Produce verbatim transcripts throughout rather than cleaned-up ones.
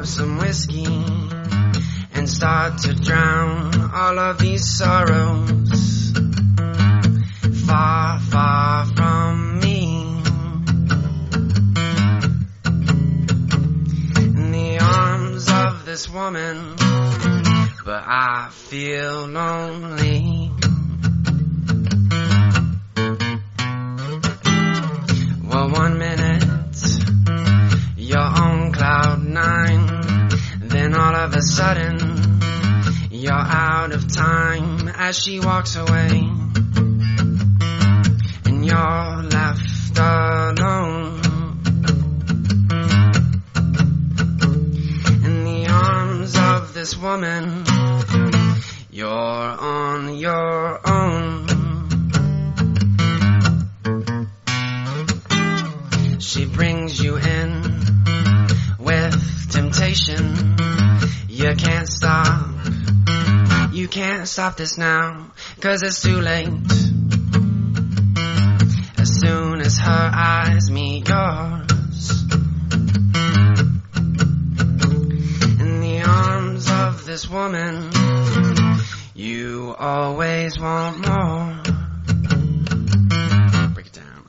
some whiskey and start to drown all of these sorrows far, far from me. In the arms of this woman, but I feel lonely. Well, one minute you're on cloud nine, then all of a sudden you're out of time as she walks away, and you're left alone in the arms of this woman. You're on your own. She brings you in with temptation. You can't stop. You can't stop this now, 'cause it's too late. As soon as her eyes meet yours, in the arms of this woman, you always want more. Break it down.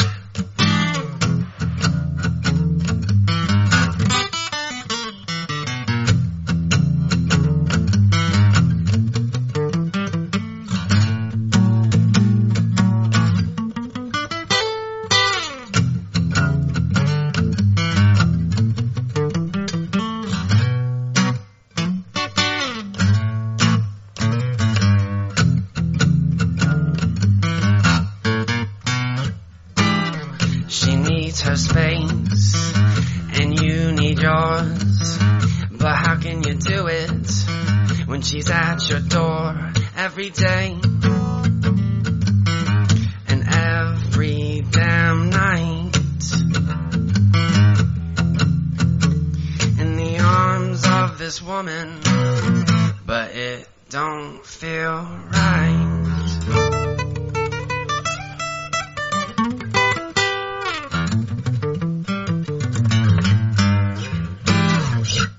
Her space and you need yours, but how can you do it when she's at your door every day and every damn night? In the arms of this woman, but it don't feel right.